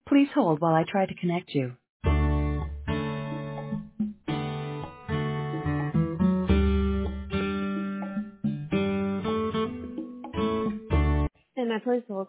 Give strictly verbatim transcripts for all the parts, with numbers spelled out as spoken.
Please hold while I try to connect you. And my please hold.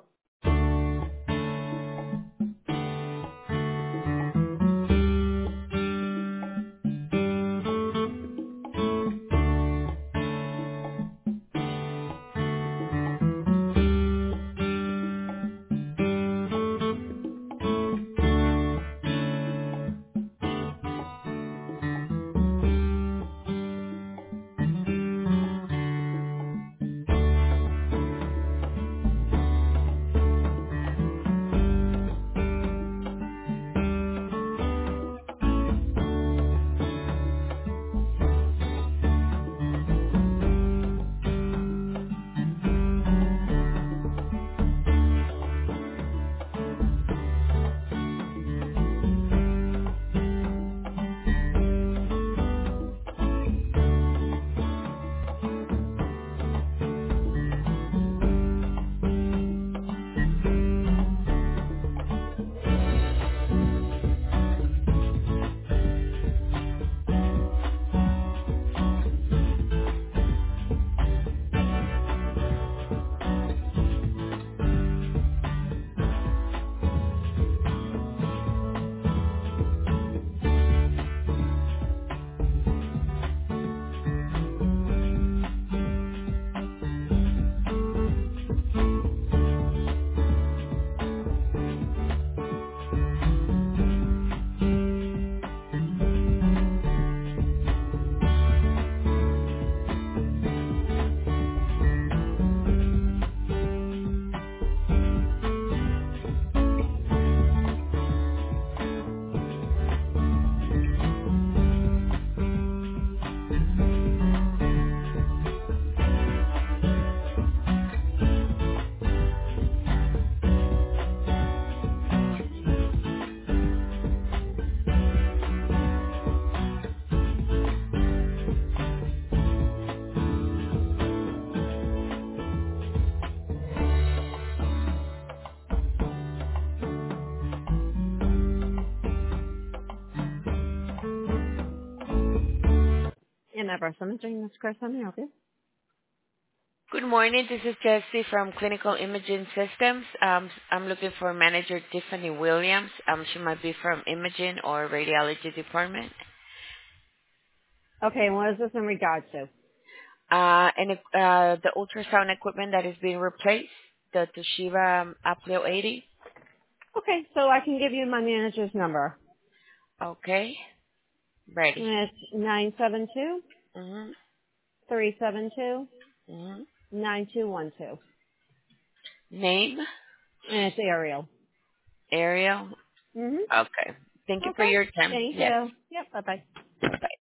And my birth imaging, Miss Chris, let me help you. Good morning. This is Jessie from Clinical Imaging Systems. Um, I'm looking for Manager Tiffany Williams. Um, she might be from Imaging or Radiology Department. Okay, and what is this in regards to? Uh, and uh, the ultrasound equipment that is being replaced, the Toshiba um, Apleo eighty. Okay, so I can give you my manager's number. Okay, ready. And it's nine seven two, Mm-hmm. three seven two, Mm-hmm. nine two one two. Name, And it's Ariel. Ariel. Mm-hmm. Okay. Thank you for Okay. your time. Thank Yes. you. Yep, bye-bye. Bye-bye.